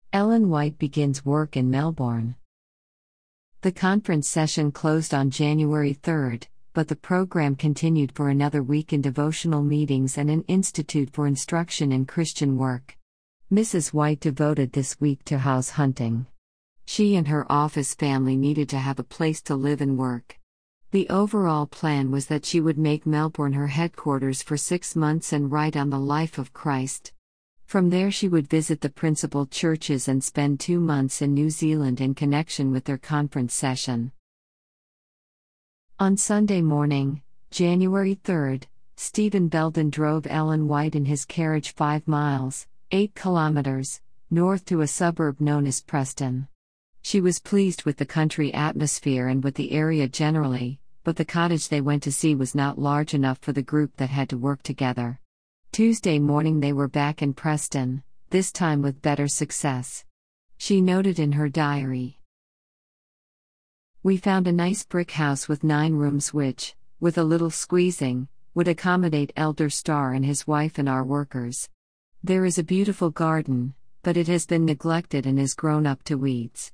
Ellen White begins work in Melbourne. The conference session closed on January 3rd, but the program continued for another week in devotional meetings and an Institute for Instruction in Christian Work. Mrs. White devoted this week to house hunting. She and her office family needed to have a place to live and work. The overall plan was that she would make Melbourne her headquarters for 6 months and write on the life of Christ. From there she would visit the principal churches and spend 2 months in New Zealand in connection with their conference session. On Sunday morning, January 3rd, Stephen Belden drove Ellen White in his carriage 5 miles, 8 kilometers, north to a suburb known as Preston. She was pleased with the country atmosphere and with the area generally, but the cottage they went to see was not large enough for the group that had to work together. Tuesday morning they were back in Preston, this time with better success. She noted in her diary, "We found a nice brick house with 9 rooms which, with a little squeezing, would accommodate Elder Starr and his wife and our workers. There is a beautiful garden, but it has been neglected and is grown up to weeds."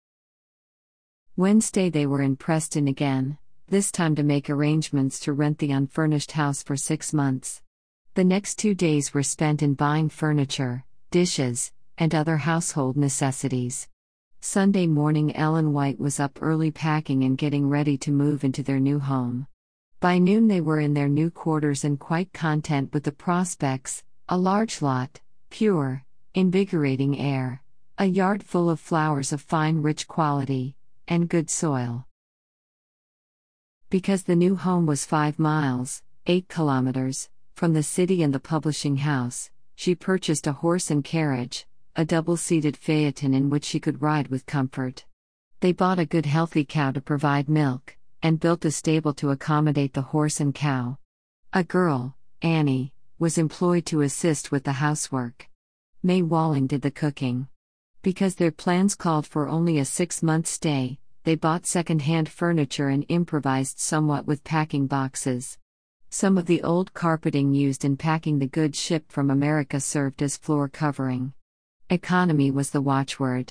Wednesday they were in Preston again, this time to make arrangements to rent the unfurnished house for 6 months. The next 2 days were spent in buying furniture, dishes, and other household necessities. Sunday morning Ellen White was up early packing and getting ready to move into their new home. By noon they were in their new quarters and quite content with the prospects: a large lot, pure, invigorating air, a yard full of flowers of fine rich quality, and good soil. Because the new home was 5 miles, 8 kilometers, from the city and the publishing house, she purchased a horse and carriage, a double-seated phaeton in which she could ride with comfort. They bought a good healthy cow to provide milk, and built a stable to accommodate the horse and cow. A girl, Annie, was employed to assist with the housework. May Walling did the cooking. Because their plans called for only a 6-month stay, they bought second-hand furniture and improvised somewhat with packing boxes. Some of the old carpeting used in packing the goods shipped from America served as floor covering. Economy was the watchword.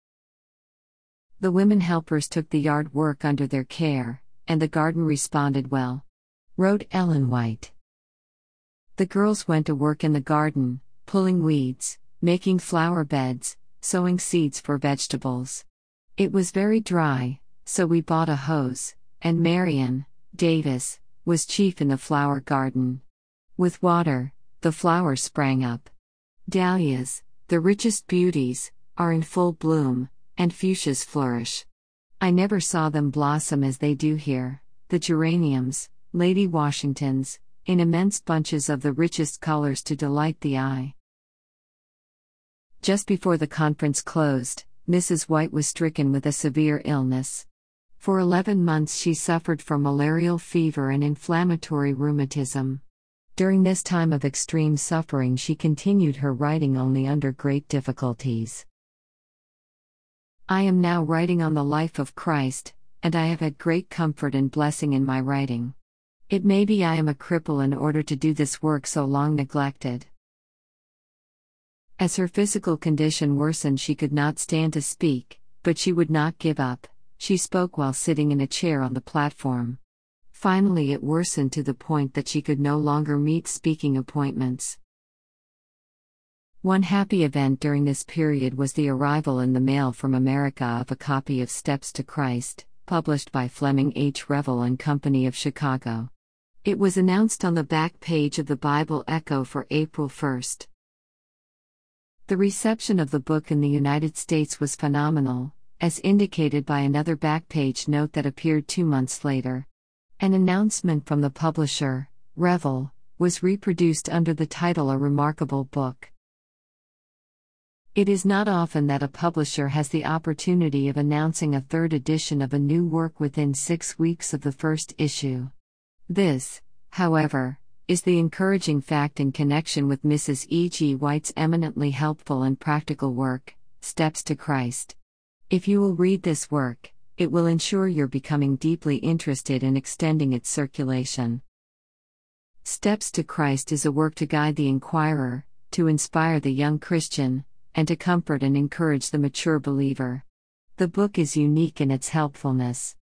The women helpers took the yard work under their care, and the garden responded well. Wrote Ellen White. The girls went to work in the garden, pulling weeds, making flower beds, sowing seeds for vegetables. It was very dry, so we bought a hose, and Marion Davis was chief in the flower garden. With water, the flowers sprang up. Dahlias, the richest beauties, are in full bloom, and fuchsias flourish. I never saw them blossom as they do here, the geraniums, Lady Washingtons, in immense bunches of the richest colors to delight the eye. Just before the conference closed, Mrs. White was stricken with a severe illness. For 11 months she suffered from malarial fever and inflammatory rheumatism. During this time of extreme suffering she continued her writing only under great difficulties. "I am now writing on the life of Christ, and I have had great comfort and blessing in my writing. It may be I am a cripple in order to do this work so long neglected." As her physical condition worsened she could not stand to speak, but she would not give up. She spoke while sitting in a chair on the platform. Finally it worsened to the point that she could no longer meet speaking appointments. One happy event during this period was the arrival in the mail from America of a copy of Steps to Christ, published by Fleming H. Revel and Company of Chicago. It was announced on the back page of the Bible Echo for April 1st. The reception of the book in the United States was phenomenal, as indicated by another back-page note that appeared 2 months later. An announcement from the publisher, Revel, was reproduced under the title A Remarkable Book. It is not often that a publisher has the opportunity of announcing a 3rd edition of a new work within 6 weeks of the first issue. This, however, is the encouraging fact in connection with Mrs. E. G. White's eminently helpful and practical work, Steps to Christ. If you will read this work, it will ensure you're becoming deeply interested in extending its circulation. Steps to Christ is a work to guide the inquirer, to inspire the young Christian, and to comfort and encourage the mature believer. The book is unique in its helpfulness.